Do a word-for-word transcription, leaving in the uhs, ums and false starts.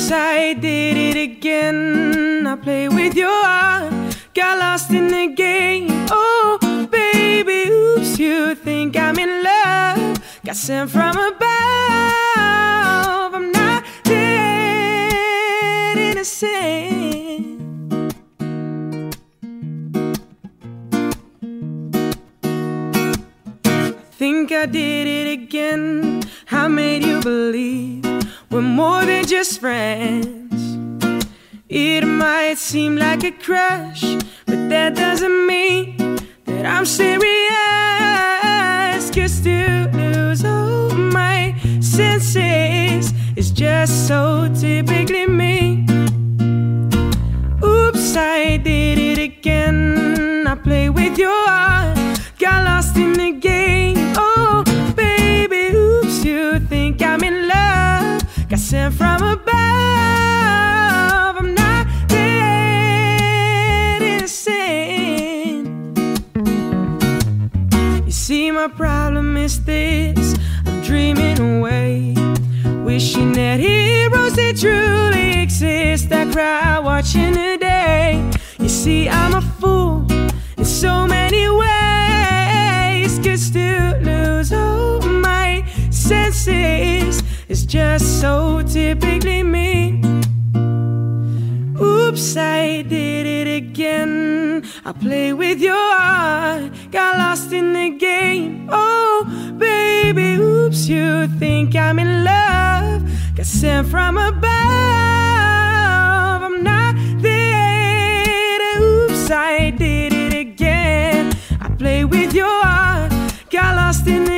Oops, I did it again. I play with your heart, got lost in the game. Oh, baby, oops, you think I'm in love, got sent from above. I'm not dead innocent. Think I did it again. I made you believe we're more than just friends. It might seem like a crush, but that doesn't mean that I'm serious. 'Cause to lose all my senses is just so typically me. Oops, I did it again. I play with your heart, got lost in the game. Oh, baby, oops, you think I'm in love, got sent from above. I'm not dead innocent. You see, my problem is this: I'm dreaming away, wishing that heroes that truly exist. I cry watching the day. You see, I'm a fool in so many ways, 'cause to lose all my senses is just so typically me. Oops, I did it again. I play with your heart, got lost in the game. Oh, baby, oops, you think I'm in love, got sent from above. I'm not there. Oops, I did it again. I play with your heart, got lost in the